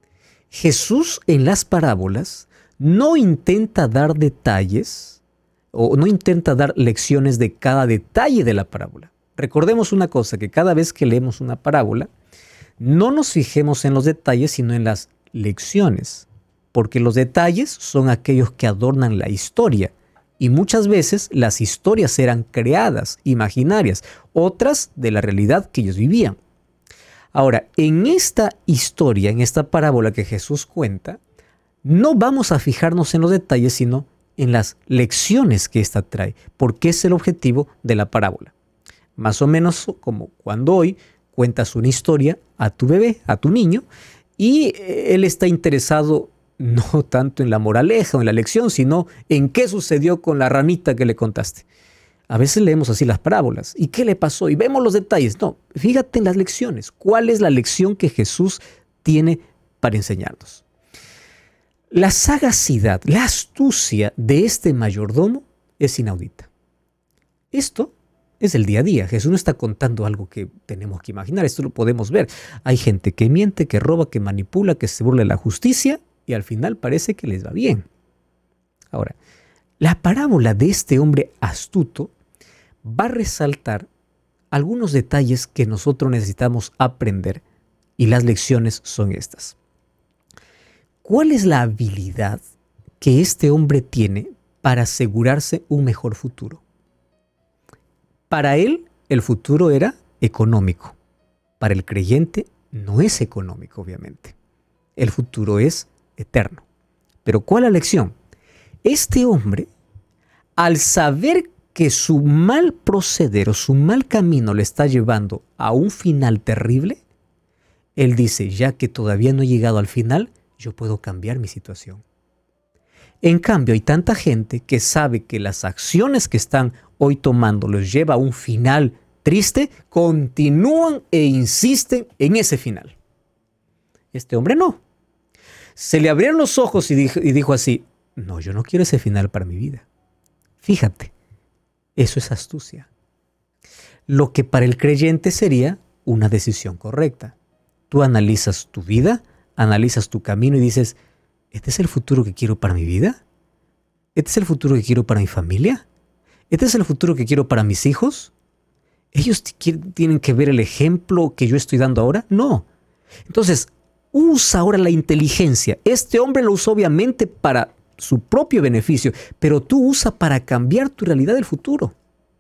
[SPEAKER 4] Jesús en las parábolas no intenta dar detalles o no intenta dar lecciones de cada detalle de la parábola. Recordemos una cosa, que cada vez que leemos una parábola, no nos fijemos en los detalles, sino en las lecciones, porque los detalles son aquellos que adornan la historia. Y muchas veces las historias eran creadas, imaginarias, otras de la realidad que ellos vivían. Ahora, en esta historia, en esta parábola que Jesús cuenta, no vamos a fijarnos en los detalles, sino en las lecciones que ésta trae, porque es el objetivo de la parábola. Más o menos como cuando hoy cuentas una historia a tu bebé, a tu niño, y él está interesado no tanto en la moraleja o en la lección, sino en qué sucedió con la ranita que le contaste. A veces leemos así las parábolas. ¿Y qué le pasó? Y vemos los detalles. No, fíjate en las lecciones. ¿Cuál es la lección que Jesús tiene para enseñarnos? La sagacidad, la astucia de este mayordomo es inaudita. Esto es el día a día. Jesús no está contando algo que tenemos que imaginar. Esto lo podemos ver. Hay gente que miente, que roba, que manipula, que se burla de la justicia y al final parece que les va bien. Ahora, la parábola de este hombre astuto va a resaltar algunos detalles que nosotros necesitamos aprender y las lecciones son estas. ¿Cuál es la habilidad que este hombre tiene para asegurarse un mejor futuro? Para él, el futuro era económico. Para el creyente, no es económico, obviamente. El futuro es eterno. Pero ¿cuál es la lección? Este hombre, al saber que su mal proceder o su mal camino le está llevando a un final terrible, él dice, ya que todavía no he llegado al final, yo puedo cambiar mi situación. En cambio, hay tanta gente que sabe que las acciones que están hoy tomando los lleva a un final triste, continúan e insisten en ese final. Este hombre no. Se le abrieron los ojos y dijo, y dijo así, no, yo no quiero ese final para mi vida. Fíjate, eso es astucia. Lo que para el creyente sería una decisión correcta. Tú analizas tu vida, analizas tu camino y dices, ¿este es el futuro que quiero para mi vida? ¿Este es el futuro que quiero para mi familia? ¿Este es el futuro que quiero para mis hijos? ¿Ellos tienen que ver el ejemplo que yo estoy dando ahora? No. Entonces, usa ahora la inteligencia. Este hombre lo usó obviamente para su propio beneficio, pero tú usa para cambiar tu realidad del futuro.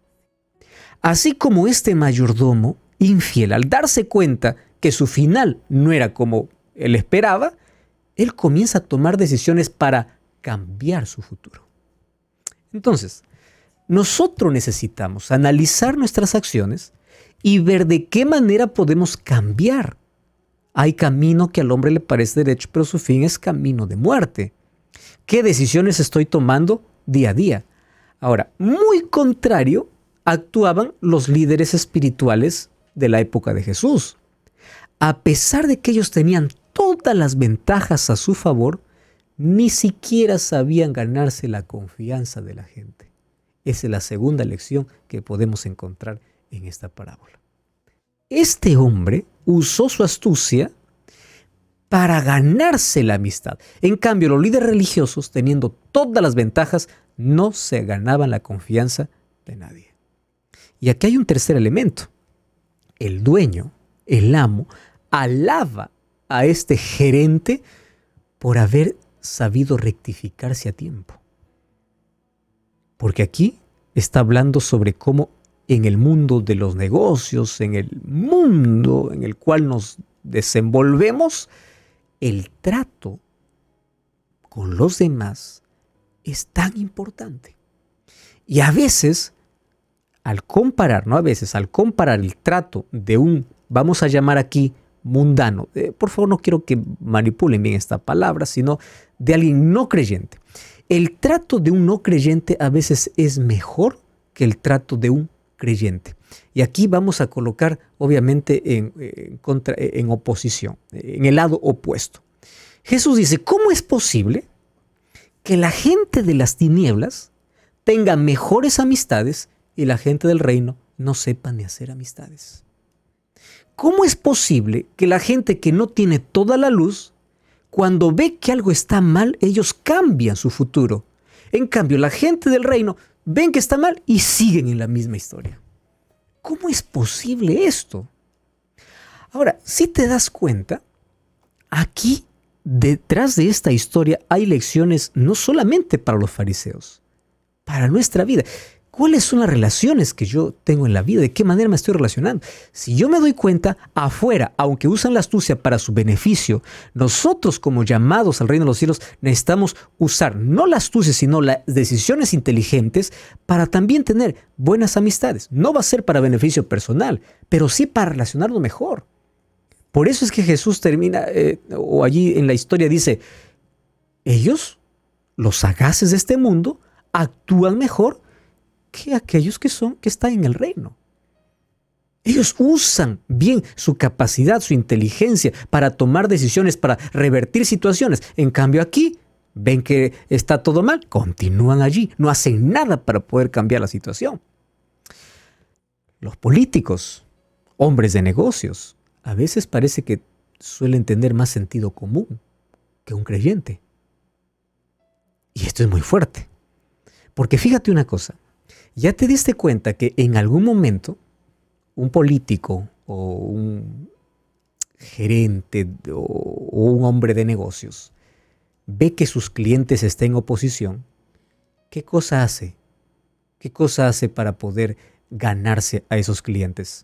[SPEAKER 4] Así como este mayordomo infiel, al darse cuenta que su final no era como él esperaba, él comienza a tomar decisiones para cambiar su futuro. Entonces, nosotros necesitamos analizar nuestras acciones y ver de qué manera podemos cambiar. Hay camino que al hombre le parece derecho, pero su fin es camino de muerte. ¿Qué decisiones estoy tomando día a día? Ahora, muy contrario actuaban los líderes espirituales de la época de Jesús. A pesar de que ellos tenían todas las ventajas a su favor, ni siquiera sabían ganarse la confianza de la gente. Esa es la segunda lección que podemos encontrar en esta parábola. Este hombre usó su astucia para ganarse la amistad. En cambio, los líderes religiosos, teniendo todas las ventajas, no se ganaban la confianza de nadie. Y aquí hay un tercer elemento. El dueño, el amo, alaba a este gerente por haber sabido rectificarse a tiempo. Porque aquí está hablando sobre cómo en el mundo de los negocios, en el mundo en el cual nos desenvolvemos, el trato con los demás es tan importante. Y a veces, al comparar, no a veces, al comparar el trato de un, vamos a llamar aquí, mundano, eh, por favor no quiero que manipulen bien esta palabra, sino de alguien no creyente. El trato de un no creyente a veces es mejor que el trato de un creyente. Y aquí vamos a colocar, obviamente, en, en, contra, en oposición, en el lado opuesto. Jesús dice, ¿cómo es posible que la gente de las tinieblas tenga mejores amistades y la gente del reino no sepa ni hacer amistades? ¿Cómo es posible que la gente que no tiene toda la luz, cuando ve que algo está mal, ellos cambian su futuro? En cambio, la gente del reino ven que está mal y siguen en la misma historia. ¿Cómo es posible esto? Ahora, si te das cuenta, aquí detrás de esta historia hay lecciones no solamente para los fariseos, para nuestra vida. ¿Cuáles son las relaciones que yo tengo en la vida? ¿De qué manera me estoy relacionando? Si yo me doy cuenta, afuera, aunque usan la astucia para su beneficio, nosotros como llamados al reino de los cielos necesitamos usar no la astucia, sino las decisiones inteligentes para también tener buenas amistades. No va a ser para beneficio personal, pero sí para relacionarnos mejor. Por eso es que Jesús termina, eh, o allí en la historia dice, ellos, los sagaces de este mundo, actúan mejor que aquellos que son, que están en el reino. Ellos usan bien su capacidad, su inteligencia para tomar decisiones, para revertir situaciones. En cambio aquí, ven que está todo mal, continúan allí, no hacen nada para poder cambiar la situación. Los políticos, hombres de negocios, a veces parece que suelen tener más sentido común que un creyente. Y esto es muy fuerte. Porque fíjate una cosa, ¿ya te diste cuenta que en algún momento un político o un gerente o, o un hombre de negocios ve que sus clientes están en oposición? ¿Qué cosa hace? ¿Qué cosa hace para poder ganarse a esos clientes?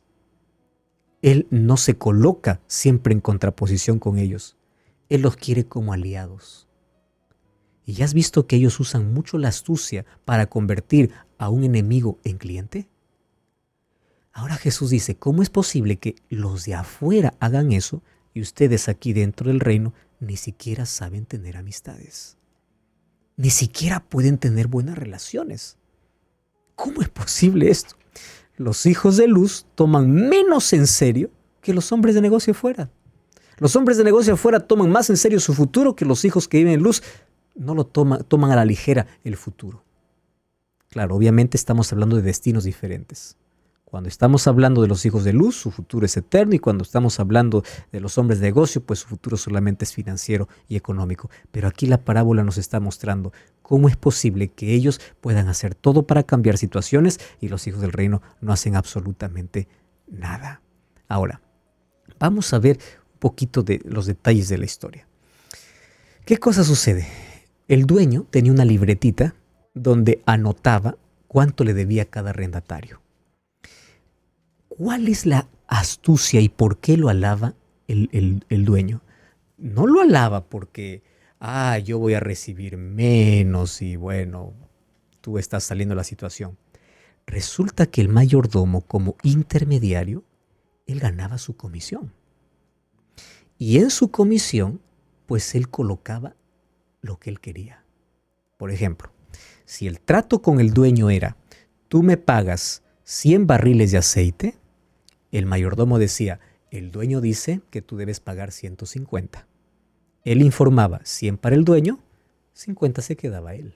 [SPEAKER 4] Él no se coloca siempre en contraposición con ellos. Él los quiere como aliados. ¿Y ya has visto que ellos usan mucho la astucia para convertir a un enemigo en cliente? Ahora Jesús dice, ¿cómo es posible que los de afuera hagan eso y ustedes aquí dentro del reino ni siquiera saben tener amistades? Ni siquiera pueden tener buenas relaciones. ¿Cómo es posible esto? Los hijos de luz toman menos en serio que los hombres de negocio afuera. Los hombres de negocio afuera toman más en serio su futuro que los hijos que viven en luz. No lo toman, toman a la ligera el futuro. Claro, obviamente estamos hablando de destinos diferentes. Cuando estamos hablando de los hijos de luz, su futuro es eterno, y cuando estamos hablando de los hombres de negocio, pues su futuro solamente es financiero y económico. Pero aquí la parábola nos está mostrando cómo es posible que ellos puedan hacer todo para cambiar situaciones y los hijos del reino no hacen absolutamente nada. Ahora, vamos a ver un poquito de los detalles de la historia. ¿Qué cosa sucede? El dueño tenía una libretita donde anotaba cuánto le debía cada arrendatario. ¿Cuál es la astucia y por qué lo alaba el, el, el dueño? No lo alaba porque, ah, yo voy a recibir menos y bueno, tú estás saliendo de la situación. Resulta que el mayordomo, como intermediario, él ganaba su comisión. Y en su comisión, pues él colocaba lo que él quería. Por ejemplo, si el trato con el dueño era, tú me pagas cien barriles de aceite, el mayordomo decía, el dueño dice que tú debes pagar ciento cincuenta. Él informaba cien para el dueño, cincuenta se quedaba él.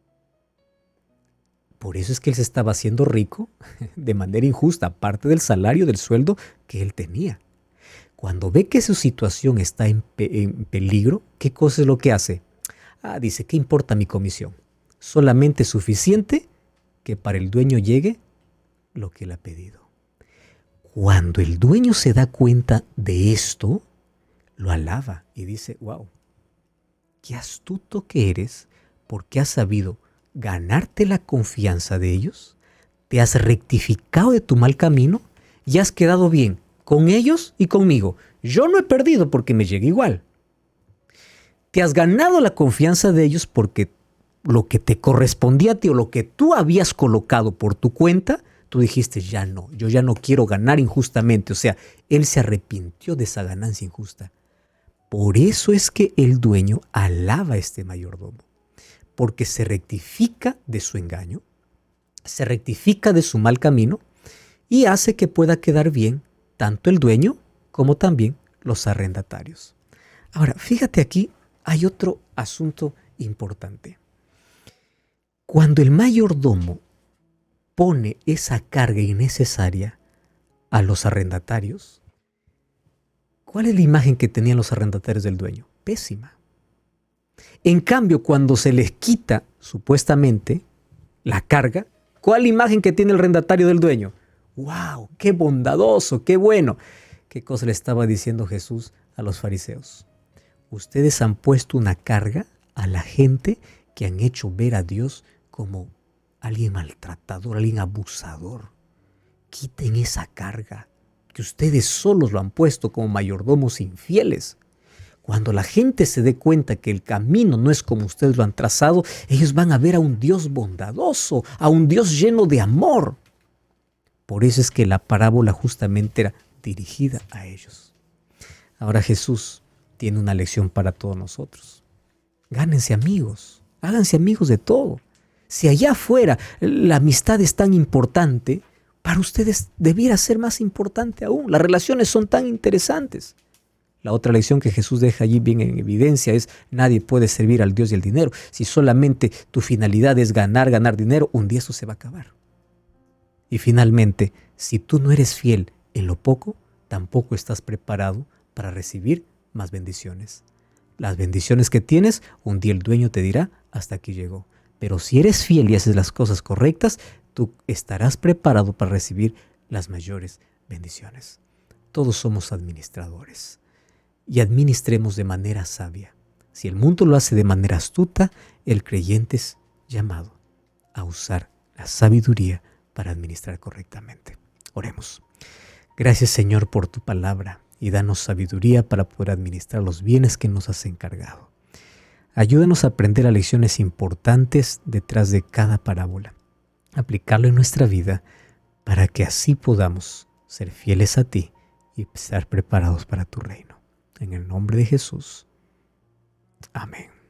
[SPEAKER 4] Por eso es que él se estaba haciendo rico de manera injusta, aparte del salario, del sueldo que él tenía. Cuando ve que su situación está en, pe- en peligro, ¿qué cosa es lo que hace? Ah, dice, ¿qué importa mi comisión? Solamente suficiente que para el dueño llegue lo que él ha pedido. Cuando el dueño se da cuenta de esto, lo alaba y dice, wow, qué astuto que eres porque has sabido ganarte la confianza de ellos, te has rectificado de tu mal camino y has quedado bien con ellos y conmigo. Yo no he perdido porque me llegué igual. Te has ganado la confianza de ellos porque lo que te correspondía a ti o lo que tú habías colocado por tu cuenta, tú dijiste, ya no, yo ya no quiero ganar injustamente. O sea, él se arrepintió de esa ganancia injusta. Por eso es que el dueño alaba a este mayordomo, porque se rectifica de su engaño, se rectifica de su mal camino y hace que pueda quedar bien tanto el dueño como también los arrendatarios. Ahora, fíjate aquí, hay otro asunto importante. Cuando el mayordomo pone esa carga innecesaria a los arrendatarios, ¿cuál es la imagen que tenían los arrendatarios del dueño? Pésima. En cambio, cuando se les quita supuestamente la carga, ¿cuál imagen que tiene el arrendatario del dueño? ¡Wow! ¡Qué bondadoso! ¡Qué bueno! ¿Qué cosa le estaba diciendo Jesús a los fariseos? Ustedes han puesto una carga a la gente que han hecho ver a Dios como alguien maltratador, alguien abusador. Quiten esa carga que ustedes solos lo han puesto como mayordomos infieles. Cuando la gente se dé cuenta que el camino no es como ustedes lo han trazado, ellos van a ver a un Dios bondadoso, a un Dios lleno de amor. Por eso es que la parábola justamente era dirigida a ellos. Ahora Jesús tiene una lección para todos nosotros. Gánense amigos, háganse amigos de todo. Si allá afuera la amistad es tan importante, para ustedes debiera ser más importante aún. Las relaciones son tan interesantes. La otra lección que Jesús deja allí bien en evidencia es: nadie puede servir al Dios y el dinero. Si solamente tu finalidad es ganar, ganar dinero, un día eso se va a acabar. Y finalmente, si tú no eres fiel en lo poco, tampoco estás preparado para recibir más bendiciones. Las bendiciones que tienes, un día el dueño te dirá, hasta aquí llegó. Pero si eres fiel y haces las cosas correctas, tú estarás preparado para recibir las mayores bendiciones. Todos somos administradores y administremos de manera sabia. Si el mundo lo hace de manera astuta, el creyente es llamado a usar la sabiduría para administrar correctamente. Oremos. Gracias, Señor, por tu palabra y danos sabiduría para poder administrar los bienes que nos has encargado. Ayúdanos a aprender las lecciones importantes detrás de cada parábola, aplicarlo en nuestra vida para que así podamos ser fieles a ti y estar preparados para tu reino. En el nombre de Jesús. Amén.